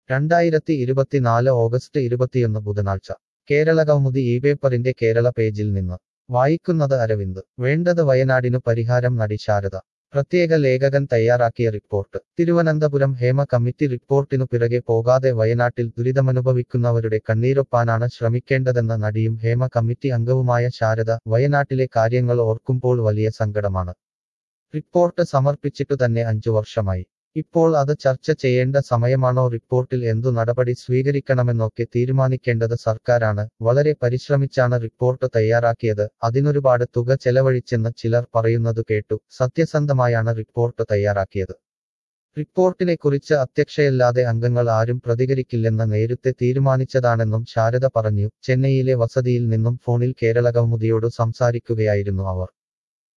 2024 August 21 ബുധനാഴ്ച കേരളകൗമുദി ഇപേപ്പറിന്റെ കേരള പേജിൽ നിന്ന് വായിക്കുന്നത് അരവിന്ദ്. വേണ്ടത് വയനാടിനു പരിഹാരം നടി ശാരദ. പ്രത്യേക ലേഖകൻ തയ്യാറാക്കിയ റിപ്പോർട്ട്. തിരുവനന്തപുരം. ഹേമ കമ്മിറ്റി റിപ്പോർട്ടിനു പിറകെ പോകാതെ വയനാട്ടിൽ ദുരിതമനുഭവിക്കുന്നവരുടെ കണ്ണീരൊപ്പാനാണ് ശ്രമിക്കേണ്ടതെന്ന നടിയും ഹേമ കമ്മിറ്റി അംഗവുമായ ശാരദ, വയനാട്ടിലെ കാര്യങ്ങൾ ഓർക്കുമ്പോൾ വലിയ സങ്കടമാണ്. റിപ്പോർട്ട് സമർപ്പിച്ചിട്ടു തന്നെ 5 വർഷമായി. ഇപ്പോൾ അത് ചർച്ച ചെയ്യേണ്ട സമയമാണോ? റിപ്പോർട്ടിൽ എന്തു നടപടി സ്വീകരിക്കണമെന്നൊക്കെ തീരുമാനിക്കേണ്ടത് സർക്കാരാണ്. വളരെ പരിശ്രമിച്ചാണ് റിപ്പോർട്ട് തയ്യാറാക്കിയത്. അതിനൊരുപാട് തുക ചെലവഴിച്ചെന്ന് ചിലർ പറയുന്നതു കേട്ടു. സത്യസന്ധമായാണ് റിപ്പോർട്ട് തയ്യാറാക്കിയത്. റിപ്പോർട്ടിനെക്കുറിച്ച് അധ്യക്ഷയല്ലാതെ അംഗങ്ങൾ ആരും പ്രതികരിക്കില്ലെന്ന് നേരത്തെ തീരുമാനിച്ചതാണെന്നും ശാരദ പറഞ്ഞു. ചെന്നൈയിലെ വസതിയിൽ നിന്നും ഫോണിൽ കേരളകൗമുദിയോടു സംസാരിക്കുകയായിരുന്നു അവർ.